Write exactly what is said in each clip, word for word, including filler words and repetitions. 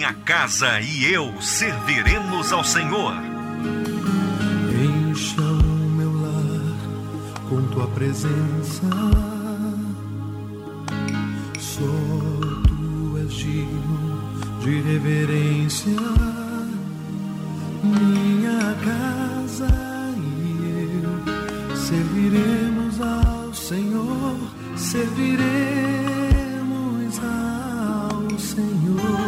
Minha casa e eu serviremos ao Senhor. Encha o meu lar com tua presença. Só tu és digno de reverência. Minha casa e eu serviremos ao Senhor, serviremos ao Senhor.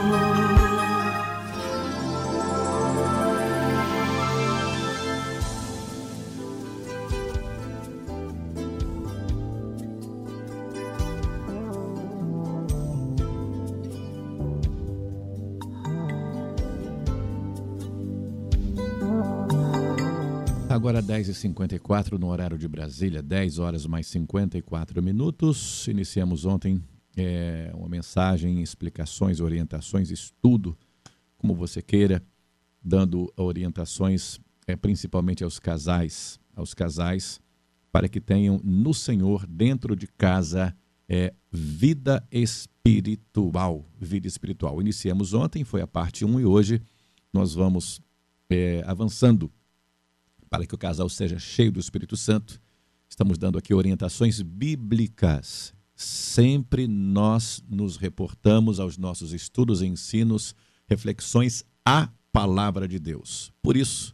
Agora dez e cinquenta e quatro no horário de Brasília, dez horas mais cinquenta e quatro minutos. Iniciamos ontem é, uma mensagem, explicações, orientações, estudo, como você queira, dando orientações é, principalmente aos casais, aos casais, para que tenham no Senhor, dentro de casa, é, vida espiritual, vida espiritual. Iniciamos ontem, foi a parte um, e hoje nós vamos é, avançando para que o casal seja cheio do Espírito Santo. Estamos dando aqui orientações bíblicas. Sempre nós nos reportamos aos nossos estudos, ensinos, reflexões à palavra de Deus. Por isso,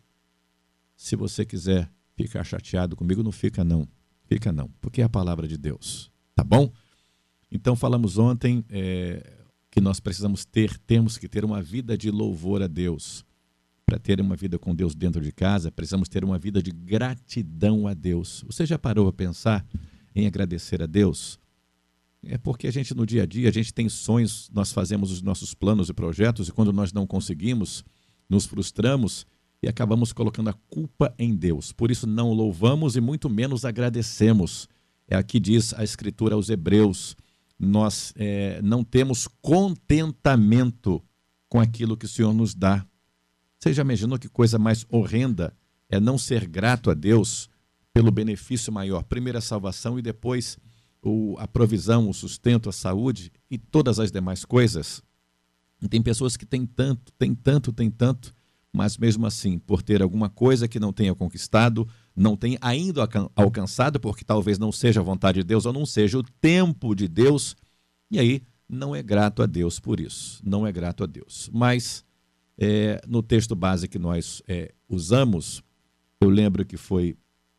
se você quiser ficar chateado comigo, não fica não. Fica não, porque é a palavra de Deus. Tá bom? Então falamos ontem é, que nós precisamos ter, temos que ter uma vida de louvor a Deus. Para ter uma vida com Deus dentro de casa, precisamos ter uma vida de gratidão a Deus. Você já parou a pensar em agradecer a Deus? É porque a gente no dia a dia, a gente tem sonhos, nós fazemos os nossos planos e projetos, e quando nós não conseguimos, nos frustramos e acabamos colocando a culpa em Deus. Por isso não louvamos e muito menos agradecemos. É aqui diz a Escritura aos Hebreus, nós é, não temos contentamento com aquilo que o Senhor nos dá. Você já imaginou que coisa mais horrenda é não ser grato a Deus pelo benefício maior? Primeiro a salvação e depois o, a provisão, o sustento, a saúde e todas as demais coisas. E tem pessoas que têm tanto, têm tanto, têm tanto, mas mesmo assim, por ter alguma coisa que não tenha conquistado, não tenha ainda alcançado, porque talvez não seja a vontade de Deus ou não seja o tempo de Deus, e aí não é grato a Deus por isso, não é grato a Deus. Mas É, no texto base que nós é, usamos, eu lembro que foi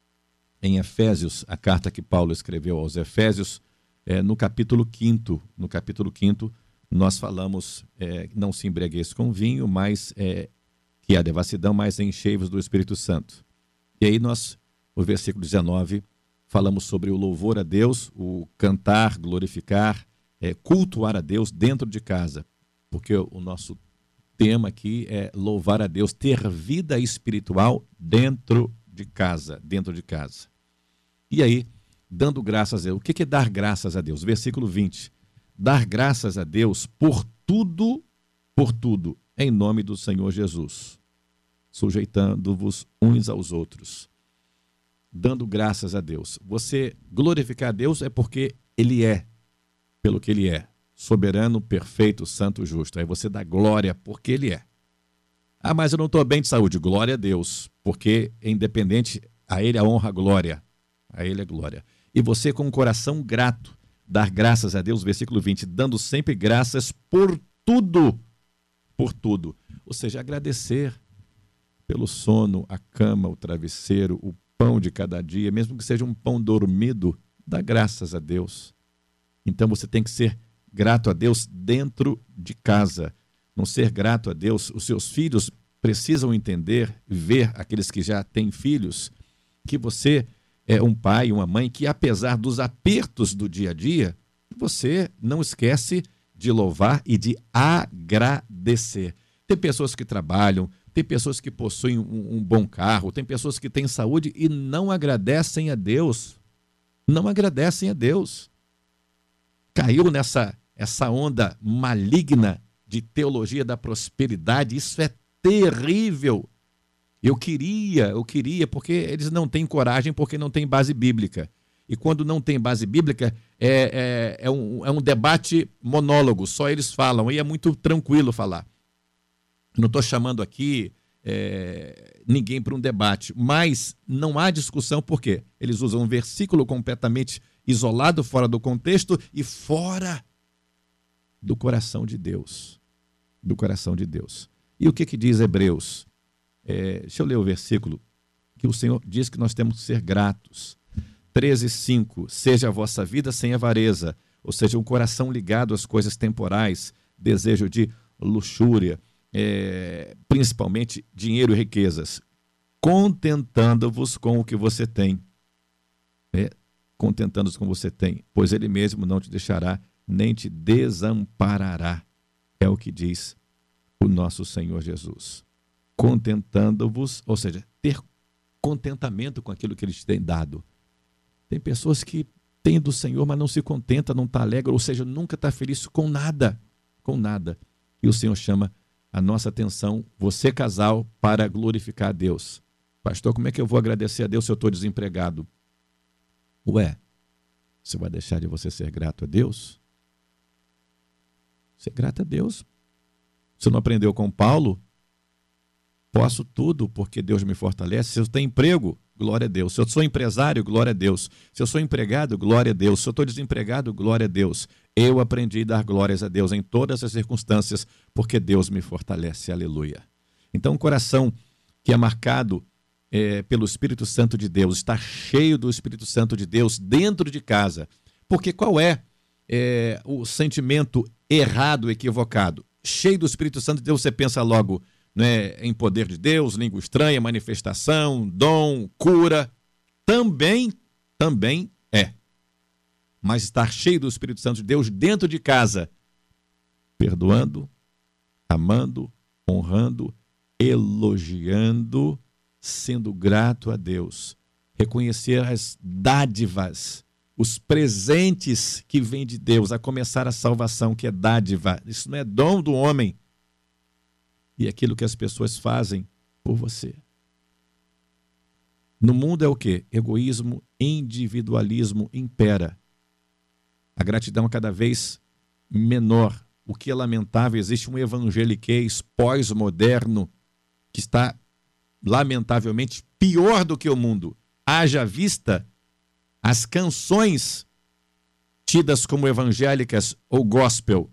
em Efésios, a carta que Paulo escreveu aos Efésios, é, no capítulo quinto, no capítulo quinto, nós falamos, é, não se embriagueis com vinho, mas é, que há devassidão, mas enchei-vos do Espírito Santo. E aí nós, no versículo dezenove, falamos sobre o louvor a Deus, o cantar, glorificar, é, cultuar a Deus dentro de casa, porque o nosso tema aqui é louvar a Deus, ter vida espiritual dentro de casa, dentro de casa. E aí, dando graças a Deus. O que é dar graças a Deus? Versículo vinte. Dar graças a Deus por tudo, por tudo, em nome do Senhor Jesus, sujeitando-vos uns aos outros. Dando graças a Deus. Você glorificar a Deus é porque Ele é, pelo que Ele é. Soberano, perfeito, santo, justo. Aí você dá glória porque Ele é. Ah, mas eu não estou bem de saúde. Glória a Deus, porque é independente, a Ele a honra, a glória. A Ele a glória. E você com um coração grato, dar graças a Deus, versículo vinte, dando sempre graças por tudo, por tudo. Ou seja, agradecer pelo sono, a cama, o travesseiro, o pão de cada dia, mesmo que seja um pão dormido, dá graças a Deus. Então você tem que ser grato a Deus dentro de casa. Não ser grato a Deus, os seus filhos precisam entender, ver, aqueles que já têm filhos, que você é um pai, uma mãe, que apesar dos apertos do dia a dia, você não esquece de louvar e de agradecer. Tem pessoas que trabalham, tem pessoas que possuem um, um bom carro, tem pessoas que têm saúde e não agradecem a Deus. Não agradecem a Deus. Caiu nessa essa onda maligna de teologia da prosperidade. Isso é terrível. Eu queria, eu queria, porque eles não têm coragem, porque não tem base bíblica. E quando não tem base bíblica, é, é, é, um, é um debate monólogo, só eles falam, e é muito tranquilo falar. Não estou chamando aqui é, ninguém para um debate, mas não há discussão, por quê? Eles usam um versículo completamente isolado, fora do contexto e fora do coração de Deus. Do coração de Deus. E o que, que diz Hebreus? É, deixa eu ler o versículo, que o Senhor diz que nós temos que ser gratos. treze, cinco. Seja a vossa vida sem avareza, ou seja, um coração ligado às coisas temporais, desejo de luxúria, é, principalmente dinheiro e riquezas, contentando-vos com o que você tem. É, contentando-vos com o que você tem, pois ele mesmo não te deixará, nem te desamparará. É o que diz o nosso Senhor Jesus. Contentando-vos, ou seja, ter contentamento com aquilo que ele te tem dado. Tem pessoas que têm do Senhor, mas não se contenta, não está alegre, ou seja, nunca está feliz com nada, com nada. E o Senhor chama a nossa atenção, você casal, para glorificar a Deus. Pastor, como é que eu vou agradecer a Deus se eu estou desempregado? Ué, você vai deixar de você ser grato a Deus? Ser grato a Deus. Você não aprendeu com Paulo? Posso tudo porque Deus me fortalece. Se eu tenho emprego, glória a Deus. Se eu sou empresário, glória a Deus. Se eu sou empregado, glória a Deus. Se eu estou desempregado, glória a Deus. Eu aprendi a dar glórias a Deus em todas as circunstâncias, porque Deus me fortalece. Aleluia. Então, um coração que é marcado é, pelo Espírito Santo de Deus, está cheio do Espírito Santo de Deus dentro de casa. Porque qual é, é o sentimento errado, equivocado? Cheio do Espírito Santo de Deus, você pensa logo, né, em poder de Deus, língua estranha, manifestação, dom, cura. Também, também é. Mas estar cheio do Espírito Santo de Deus dentro de casa, perdoando, amando, honrando, elogiando, sendo grato a Deus. Reconhecer as dádivas, os presentes que vêm de Deus, a começar a salvação, que é dádiva. Isso não é dom do homem. E aquilo que as pessoas fazem por você. No mundo é o quê? Egoísmo, individualismo impera. A gratidão é cada vez menor. O que é lamentável, existe um evangeliquez pós-moderno que está, lamentavelmente, pior do que o mundo. Haja vista as canções tidas como evangélicas ou gospel.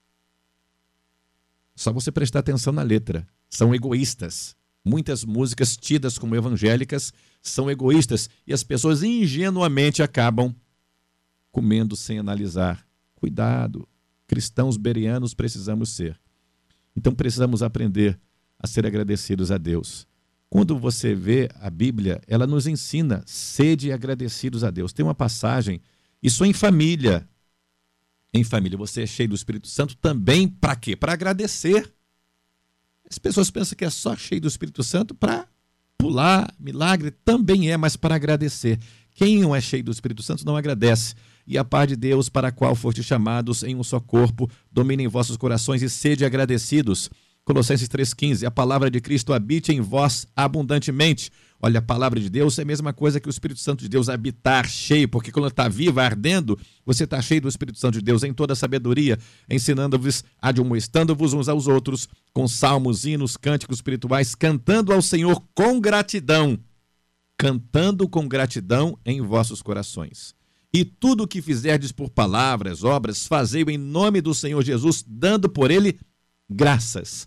Só você prestar atenção na letra. São egoístas. Muitas músicas tidas como evangélicas são egoístas e as pessoas ingenuamente acabam comendo sem analisar. Cuidado, cristãos berianos precisamos ser. Então precisamos aprender a ser agradecidos a Deus. Quando você vê a Bíblia, ela nos ensina, sede agradecidos a Deus. Tem uma passagem, isso em família. Em família, você é cheio do Espírito Santo também para quê? Para agradecer. As pessoas pensam que é só cheio do Espírito Santo para pular, milagre, também é, mas para agradecer. Quem não é cheio do Espírito Santo não agradece. E a paz de Deus, para a qual foste chamados em um só corpo, domine em vossos corações e sede agradecidos. Colossenses três, quinze, a palavra de Cristo habite em vós abundantemente. Olha, a palavra de Deus é a mesma coisa que o Espírito Santo de Deus habitar cheio, porque quando está viva, ardendo, você está cheio do Espírito Santo de Deus em toda a sabedoria, ensinando-vos, admoestando-vos uns aos outros, com salmos, hinos, cânticos espirituais, cantando ao Senhor com gratidão, cantando com gratidão em vossos corações. E tudo o que fizerdes por palavras, obras, fazei-o em nome do Senhor Jesus, dando por ele graças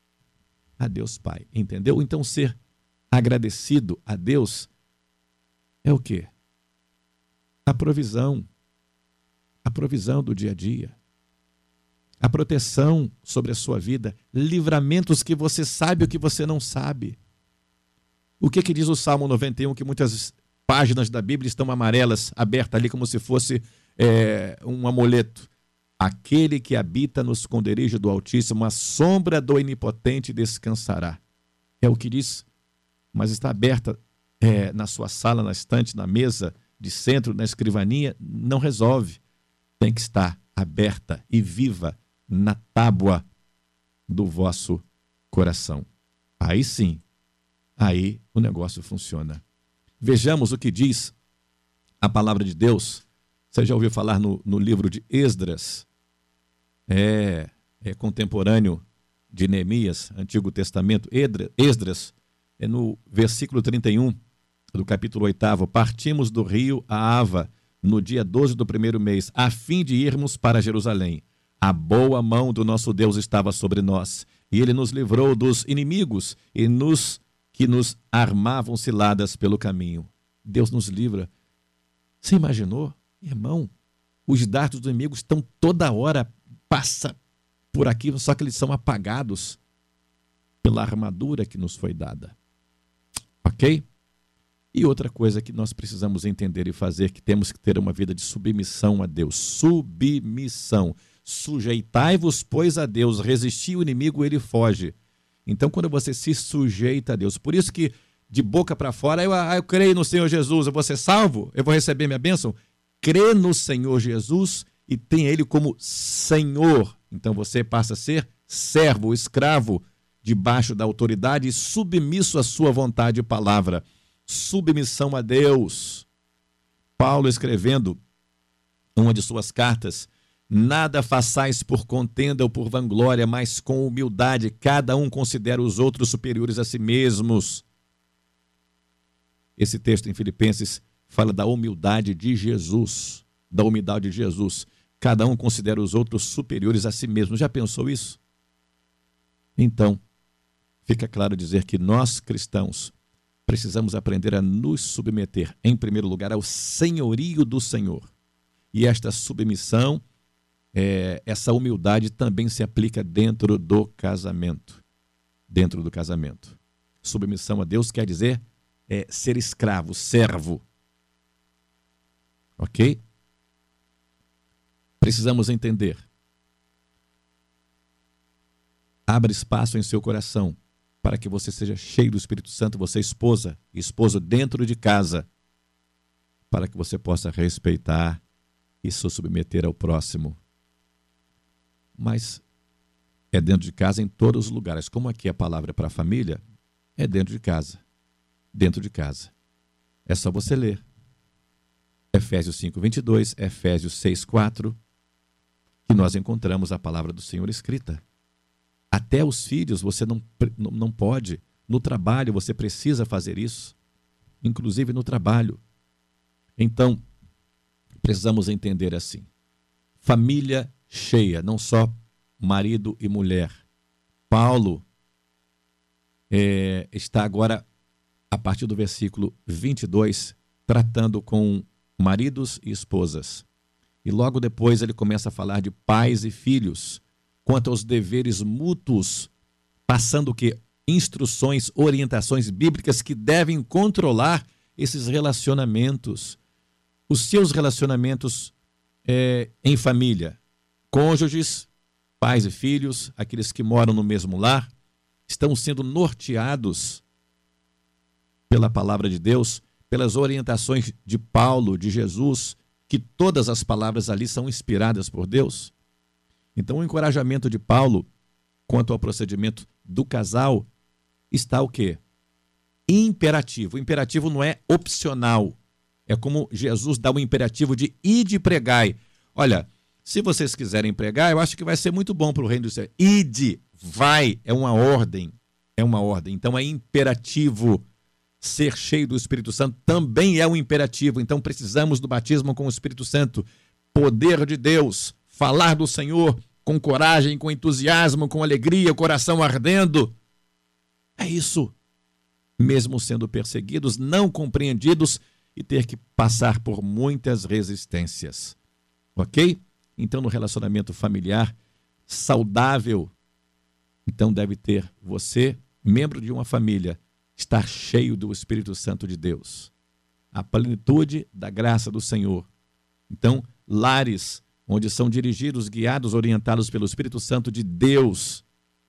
a Deus Pai, entendeu? Então ser agradecido a Deus é o quê? A provisão, a provisão do dia a dia, a proteção sobre a sua vida, livramentos que você sabe o que você não sabe. O que que diz o Salmo noventa e um, que muitas páginas da Bíblia estão amarelas, abertas ali como se fosse é, um amuleto? Aquele que habita no esconderijo do Altíssimo, a sombra do Onipotente descansará. É o que diz, mas está aberta é, na sua sala, na estante, na mesa de centro, na escrivaninha, não resolve. Tem que estar aberta e viva na tábua do vosso coração. Aí sim, aí o negócio funciona. Vejamos o que diz a palavra de Deus. Você já ouviu falar no, no livro de Esdras? É, é contemporâneo de Neemias, Antigo Testamento, Esdras, é no versículo trinta e um do capítulo oito, partimos do rio Ahava no dia doze do primeiro mês, a fim de irmos para Jerusalém. A boa mão do nosso Deus estava sobre nós, e ele nos livrou dos inimigos e nos que nos armavam ciladas pelo caminho. Deus nos livra. Você imaginou, irmão? Os dardos do inimigo estão toda hora, passa por aqui, só que eles são apagados pela armadura que nos foi dada. Ok? E outra coisa que nós precisamos entender e fazer, que temos que ter uma vida de submissão a Deus. Submissão. Sujeitai-vos, pois, a Deus. Resistir o inimigo, ele foge. Então, quando você se sujeita a Deus, por isso que de boca para fora, eu, ah, eu creio no Senhor Jesus, eu vou ser salvo, eu vou receber minha bênção. Crê no Senhor Jesus e tenha Ele como Senhor. Então você passa a ser servo, escravo, debaixo da autoridade e submisso à sua vontade e palavra. Submissão a Deus. Paulo escrevendo uma de suas cartas: nada façais por contenda ou por vanglória, mas com humildade, cada um considera os outros superiores a si mesmos. Esse texto em Filipenses fala da humildade de Jesus, da humildade de Jesus. Cada um considera os outros superiores a si mesmo. Já pensou isso? Então, fica claro dizer que nós, cristãos, precisamos aprender a nos submeter, em primeiro lugar, ao senhorio do Senhor. E esta submissão, é, essa humildade também se aplica dentro do casamento. Dentro do casamento. Submissão a Deus quer dizer é, ser escravo, servo. Ok? Precisamos entender. Abra espaço em seu coração para que você seja cheio do Espírito Santo, você esposa, esposo dentro de casa, para que você possa respeitar e se submeter ao próximo. Mas é dentro de casa em todos os lugares. Como aqui a palavra é para a família, é dentro de casa. Dentro de casa. É só você ler. Efésios cinco, vinte e dois, Efésios seis, quatro, que nós encontramos a palavra do Senhor escrita. Até os filhos você não, não pode. No trabalho você precisa fazer isso. Inclusive no trabalho. Então, precisamos entender assim. Família cheia, não só marido e mulher. Paulo é, está agora, a partir do versículo vinte e dois, tratando com maridos e esposas. E logo depois ele começa a falar de pais e filhos, quanto aos deveres mútuos, passando o quê? Instruções, orientações bíblicas que devem controlar esses relacionamentos. Os seus relacionamentos é, em família, cônjuges, pais e filhos, aqueles que moram no mesmo lar, estão sendo norteados pela palavra de Deus, pelas orientações de Paulo, de Jesus, que todas as palavras ali são inspiradas por Deus. Então o encorajamento de Paulo quanto ao procedimento do casal está o quê? Imperativo. O imperativo não é opcional. É como Jesus dá o imperativo de ide pregai. Olha, se vocês quiserem pregar, eu acho que vai ser muito bom para o reino do céu. Ide, vai, é uma ordem. É uma ordem. Então é imperativo. Ser cheio do Espírito Santo também é um imperativo. Então precisamos do batismo com o Espírito Santo. Poder de Deus. Falar do Senhor com coragem, com entusiasmo, com alegria, coração ardendo. É isso. Mesmo sendo perseguidos, não compreendidos e ter que passar por muitas resistências. Ok? Então, no relacionamento familiar saudável, então deve ter você, membro de uma família, estar cheio do Espírito Santo de Deus. A plenitude da graça do Senhor. Então, lares onde são dirigidos, guiados, orientados pelo Espírito Santo de Deus.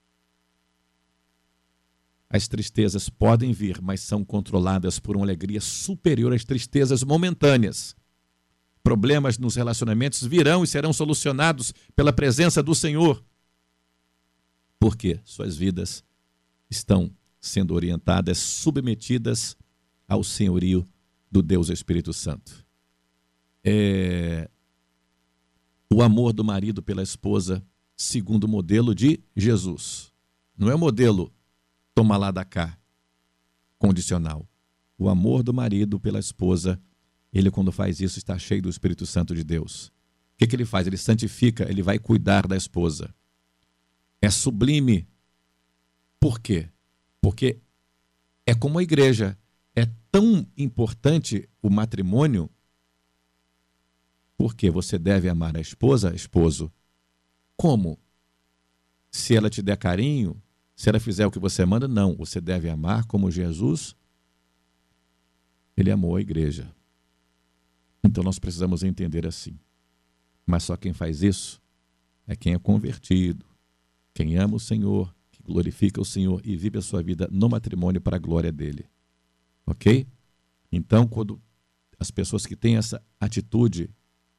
As tristezas podem vir, mas são controladas por uma alegria superior às tristezas momentâneas. Problemas nos relacionamentos virão e serão solucionados pela presença do Senhor. Porque suas vidas estão sendo orientadas, submetidas ao senhorio do Deus Espírito Santo. É... O amor do marido pela esposa, segundo o modelo de Jesus. Não é o modelo toma lá da cá, condicional. O amor do marido pela esposa, ele quando faz isso está cheio do Espírito Santo de Deus. O que, que ele faz? Ele santifica, ele vai cuidar da esposa. É sublime. Por quê? Porque é como a igreja. É tão importante o matrimônio, porque você deve amar a esposa, esposo. Como? Se ela te der carinho, se ela fizer o que você manda, não. Você deve amar como Jesus, ele amou a igreja. Então nós precisamos entender assim. Mas só quem faz isso é quem é convertido, quem ama o Senhor, que glorifica o Senhor e vive a sua vida no matrimônio para a glória dele. Ok? Então, quando as pessoas que têm essa atitude,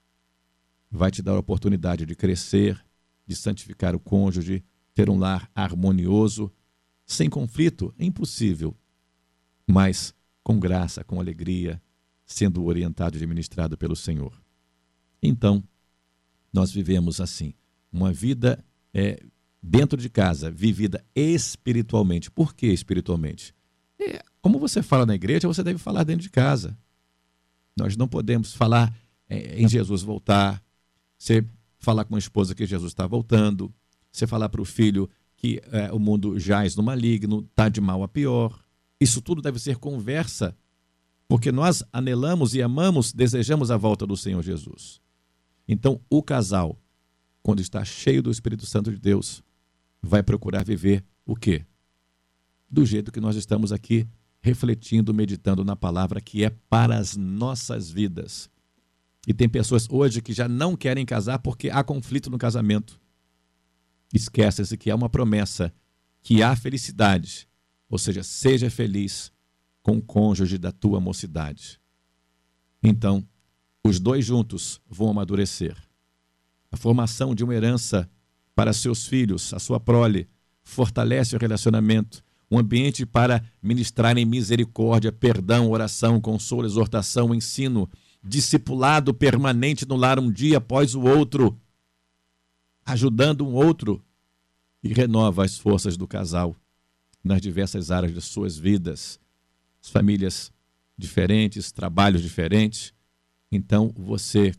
vai te dar a oportunidade de crescer, de santificar o cônjuge, ter um lar harmonioso, sem conflito, é impossível, mas com graça, com alegria, sendo orientado e administrado pelo Senhor. Então, nós vivemos assim, uma vida é, dentro de casa, vivida espiritualmente. Por que espiritualmente? É, como você fala na igreja, você deve falar dentro de casa. Nós não podemos falar é, em Jesus voltar, você falar com a esposa que Jesus está voltando, você falar para o filho que é, o mundo jaz no maligno, está de mal a pior. Isso tudo deve ser conversa, porque nós anelamos e amamos, desejamos a volta do Senhor Jesus. Então, o casal, quando está cheio do Espírito Santo de Deus, vai procurar viver o quê? Do jeito que nós estamos aqui, refletindo, meditando na palavra que é para as nossas vidas. E tem pessoas hoje que já não querem casar porque há conflito no casamento. Esquece-se que há uma promessa, que há felicidade, ou seja, seja feliz com o cônjuge da tua mocidade. Então, os dois juntos vão amadurecer. A formação de uma herança para seus filhos, a sua prole, fortalece o relacionamento, um ambiente para ministrarem misericórdia, perdão, oração, consolo, exortação, ensino, discipulado permanente no lar um dia após o outro, ajudando um outro, e renova as forças do casal nas diversas áreas de suas vidas, as famílias diferentes, trabalhos diferentes. Então você,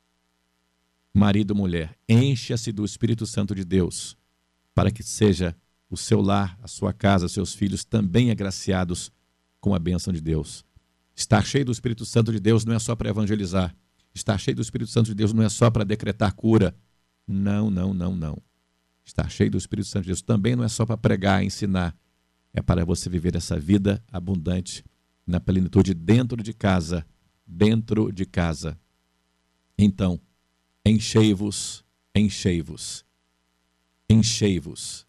marido ou mulher, encha-se do Espírito Santo de Deus, para que seja o seu lar, a sua casa, seus filhos também agraciados com a bênção de Deus. Estar cheio do Espírito Santo de Deus não é só para evangelizar. Estar cheio do Espírito Santo de Deus não é só para decretar cura. Não, não, não, não. Estar cheio do Espírito Santo de Deus também não é só para pregar, ensinar. É para você viver essa vida abundante na plenitude dentro de casa, dentro de casa. Então, enchei-vos, enchei-vos, enchei-vos.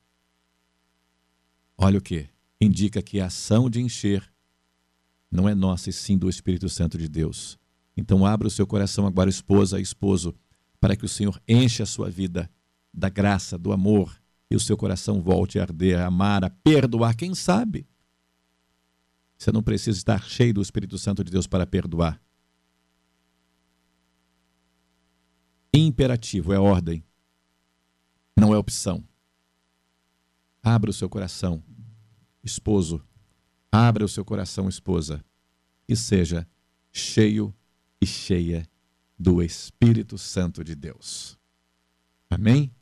Olha o que? Indica que a ação de encher não é nossa, e sim do Espírito Santo de Deus. Então abra o seu coração agora, esposa e esposo, para que o Senhor enche a sua vida da graça, do amor, e o seu coração volte a arder, a amar, a perdoar. Quem sabe? Você não precisa estar cheio do Espírito Santo de Deus para perdoar. Imperativo, é ordem, não é opção. Abra o seu coração, esposo. Abra o seu coração, esposa, e seja cheio e cheia do Espírito Santo de Deus. Amém?